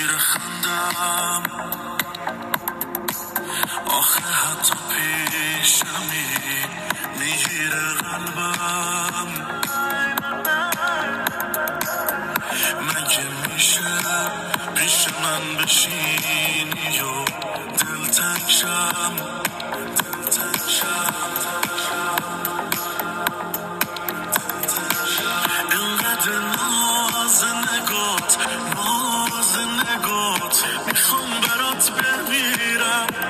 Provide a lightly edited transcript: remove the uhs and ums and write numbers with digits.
میره خندم، آخه حتی پیشمی میگیره قلبم. مگه میشه پیش من بشینی و دل تنگ شم، دل تنگ شم. اینقدر ناز نگات، ناز نگات، میخوام برات بمیرم.